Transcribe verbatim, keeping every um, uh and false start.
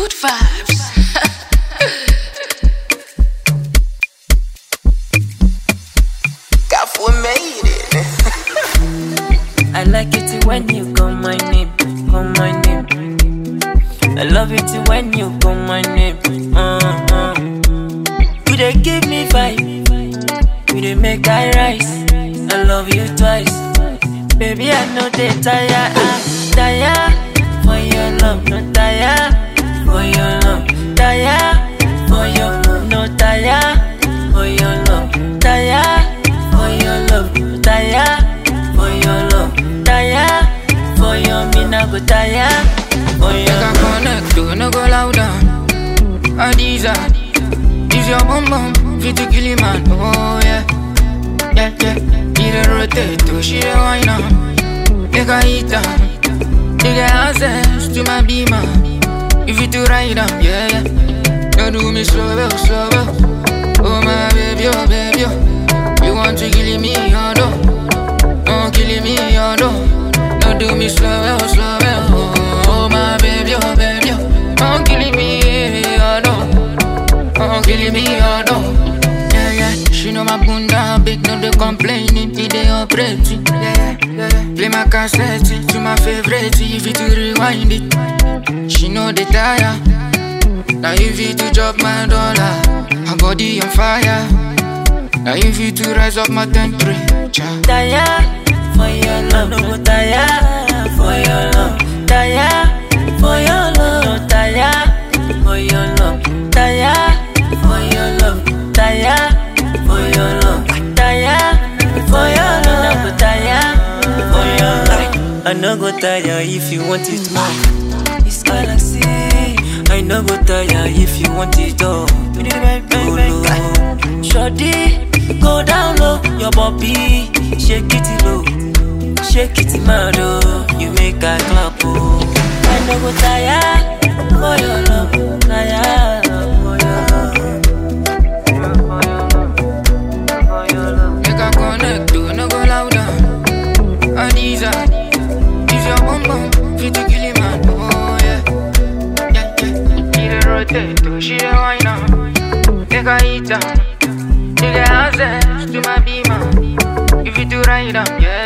Good vibes. Careful made it. I like it when you call my name, call my name. I love it when you call my name. Uh-huh. You dey give me vibe, you dey make I rise. I love you twice, baby. I know they tire, ah, tire for your love, no tire for your love, tire for your love, no tire for your love, tire for your love, tire for your love, tire for your me na go tire for your love. Make I connect to no go louder. Adiza, use your bum bum, fit to kill him man. Oh yeah, yeah yeah. He dey rotate to she dey wine on. Make I hit her, they get access to my beamer. If you to ride on, yeah yeah. Don't do me slow well, slow well. Oh my baby, oh baby, oh. You want to kill me, oh no. Oh, killing me, oh no. Don't do me slow well, slow well. Oh, oh my baby, oh baby, oh. Oh, killing me, oh no. Oh, killing me, oh no. Yeah, yeah. She know my bunda big, no they complaining. It they operating. Yeah, yeah. Play my cassette to my favorite. If you to rewind it, she know they tire. Now if you to drop my dollar, her body on fire. Now if you to rise up my temperature. Tire for your love, no go tire for your love, tire for your love, no tire for your love, tire for your love, tire for your love, tire for your love, no go tire for your love. I no go tire if you want it more. It's galaxy. I no go tire if you want it all. Go low, shawty, go down low. Your body, shake it low, shake it mad oh. You make a clap oh. I no go tire for your love, tire for your love, for your love. Make a connect to no go louder. Adiza, use your bum bum, fit to kill him man. Oh yeah, yeah yeah. He dey rotate to she dey wine on. Make a hit her, you get access to my beamer. If you to ride on, yeah.